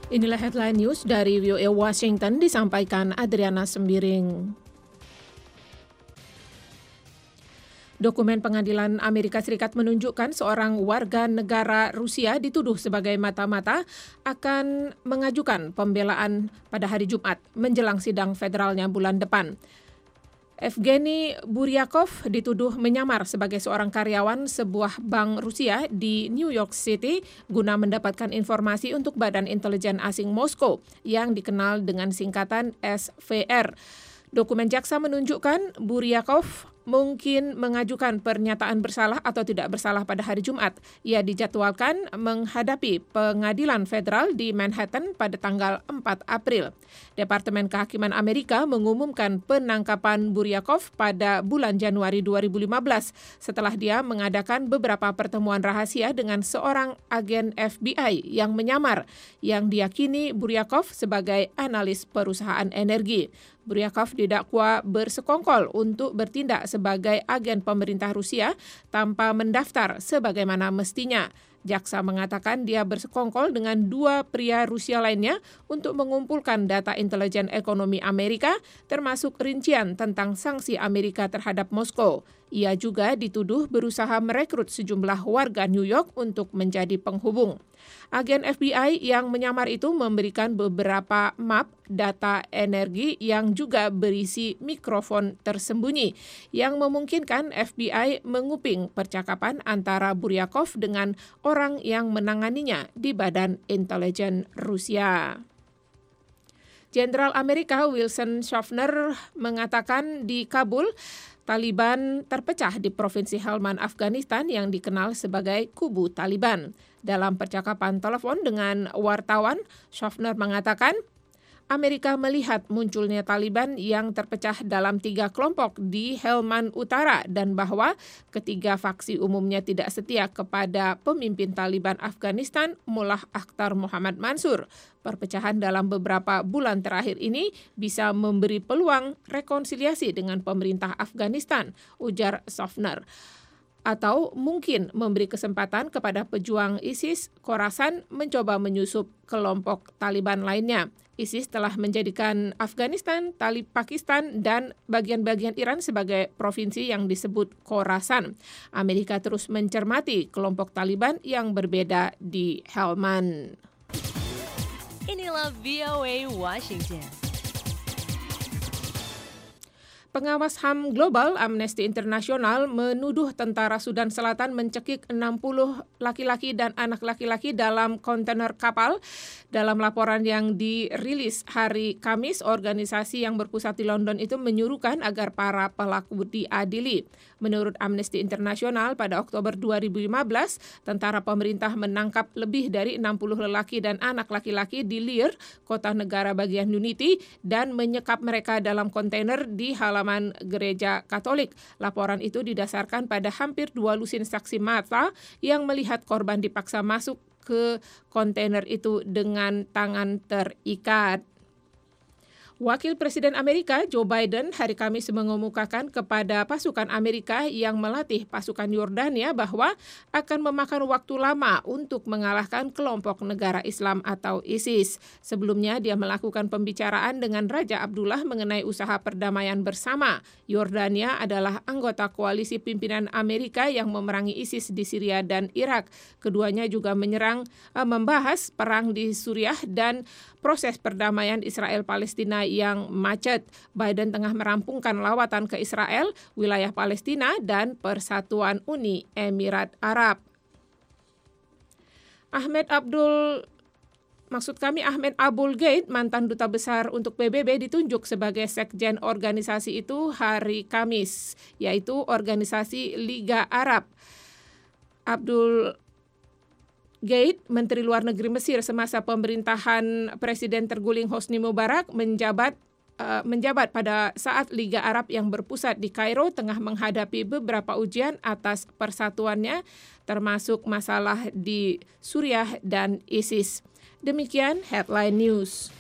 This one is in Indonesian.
Inilah headline news dari VOA Washington disampaikan Adriana Sembiring. Dokumen pengadilan Amerika Serikat menunjukkan seorang warga negara Rusia dituduh sebagai mata-mata akan mengajukan pembelaan pada hari Jumat menjelang sidang federalnya bulan depan. Evgeny Buryakov dituduh menyamar sebagai seorang karyawan sebuah bank Rusia di New York City guna mendapatkan informasi untuk Badan Intelijen Asing Moskow yang dikenal dengan singkatan SVR. Dokumen jaksa menunjukkan Buryakov mungkin mengajukan pernyataan bersalah atau tidak bersalah pada hari Jumat. Ia dijadwalkan menghadapi pengadilan federal di Manhattan pada tanggal 4 April. Departemen Kehakiman Amerika mengumumkan penangkapan Buryakov pada bulan Januari 2015 setelah dia mengadakan beberapa pertemuan rahasia dengan seorang agen FBI yang menyamar, yang diyakini Buryakov sebagai analis perusahaan energi. Buryakov didakwa bersekongkol untuk bertindak sebagai agen pemerintah Rusia tanpa mendaftar sebagaimana mestinya. Jaksa mengatakan dia bersekongkol dengan dua pria Rusia lainnya untuk mengumpulkan data intelijen ekonomi Amerika, termasuk rincian tentang sanksi Amerika terhadap Moskow. Ia juga dituduh berusaha merekrut sejumlah warga New York untuk menjadi penghubung. Agen FBI yang menyamar itu memberikan beberapa map data energi yang juga berisi mikrofon tersembunyi yang memungkinkan FBI menguping percakapan antara Buryakov dengan orang yang menanganinya di Badan Intelijen Rusia. Jenderal Amerika Wilson Schaffner mengatakan di Kabul, Taliban terpecah di Provinsi Helmand, Afghanistan yang dikenal sebagai Kubu Taliban. Dalam percakapan telepon dengan wartawan, Schaffner mengatakan, Amerika melihat munculnya Taliban yang terpecah dalam 3 kelompok di Helmand Utara dan bahwa ketiga faksi umumnya tidak setia kepada pemimpin Taliban Afghanistan, Mullah Akhtar Mohammad Mansur. Perpecahan dalam beberapa bulan terakhir ini bisa memberi peluang rekonsiliasi dengan pemerintah Afghanistan, ujar Schaffner. Atau mungkin memberi kesempatan kepada pejuang ISIS, Khorasan, mencoba menyusup kelompok Taliban lainnya. ISIS telah menjadikan Afghanistan, Pakistan, dan bagian-bagian Iran sebagai provinsi yang disebut Khorasan. Amerika terus mencermati kelompok Taliban yang berbeda di Helmand. Inilah VOA Washington. Pengawas HAM Global Amnesty International menuduh tentara Sudan Selatan mencekik 60 laki-laki dan anak laki-laki dalam kontainer kapal. Dalam laporan yang dirilis hari Kamis, organisasi yang berpusat di London itu menyuruhkan agar para pelaku diadili. Menurut Amnesty International, pada Oktober 2015, tentara pemerintah menangkap lebih dari 60 lelaki dan anak laki-laki di Leer, kota negara bagian Unity, dan menyekap mereka dalam kontainer di halaman gereja Katolik. Laporan itu didasarkan pada hampir 2 lusin saksi mata yang melihat korban dipaksa masuk ke kontainer itu dengan tangan terikat. Wakil Presiden Amerika Joe Biden hari Kamis mengemukakan kepada pasukan Amerika yang melatih pasukan Yordania bahwa akan memakan waktu lama untuk mengalahkan kelompok negara Islam atau ISIS. Sebelumnya dia melakukan pembicaraan dengan Raja Abdullah mengenai usaha perdamaian bersama. Yordania adalah anggota koalisi pimpinan Amerika yang memerangi ISIS di Syria dan Irak. Keduanya juga membahas perang di Suriah dan proses perdamaian Israel-Palestina yang macet. Biden tengah merampungkan lawatan ke Israel, wilayah Palestina, dan Persatuan Uni Emirat Arab. Ahmed Abul Gheit, mantan duta besar untuk PBB, ditunjuk sebagai sekjen organisasi itu hari Kamis, yaitu Organisasi Liga Arab. Abdul Gheit, Menteri Luar Negeri Mesir semasa pemerintahan Presiden terguling Hosni Mubarak, menjabat pada saat Liga Arab yang berpusat di Kairo tengah menghadapi beberapa ujian atas persatuannya, termasuk masalah di Suriah dan ISIS. Demikian Headline News.